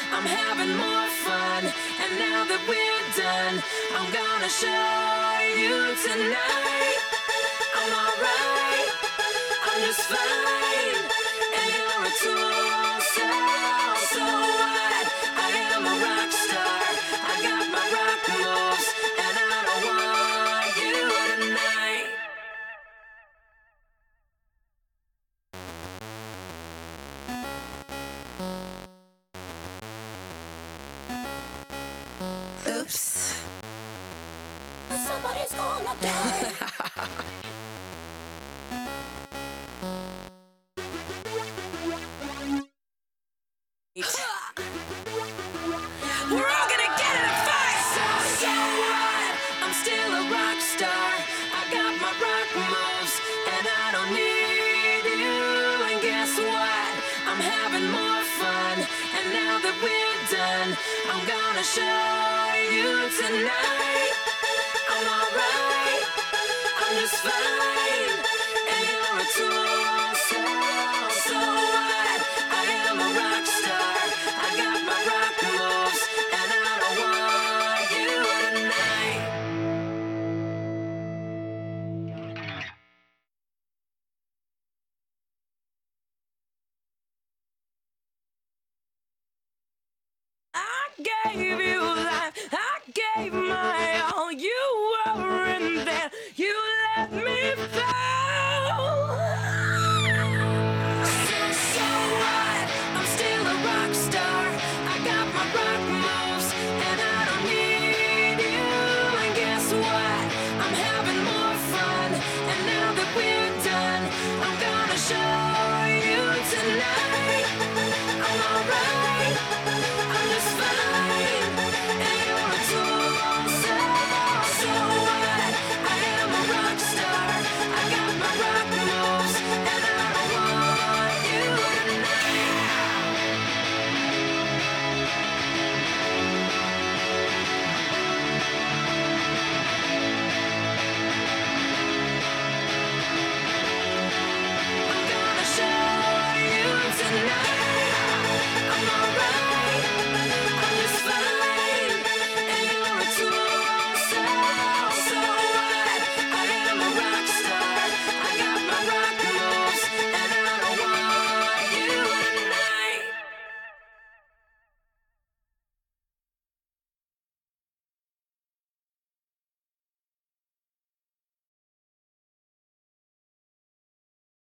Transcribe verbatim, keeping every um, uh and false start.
I'm having more fun. And now that we're done, I'm gonna show you tonight. I'm alright, I'm just fine. And you're a tool, so, so what? I am a rock star. I got my rock moves, and I don't want you tonight. Oops. Somebody's gonna die. We're all gonna get in a fight. So, so what? I'm still a rock star. I got my rock moves, and I don't need you. And guess what? I'm having more fun. And now that we're done, I'm gonna show you tonight. I'm alright, I'm just fine. And you're a tool, so, so what? I am a rock star. I got my rock moves, and I don't want you tonight. I gave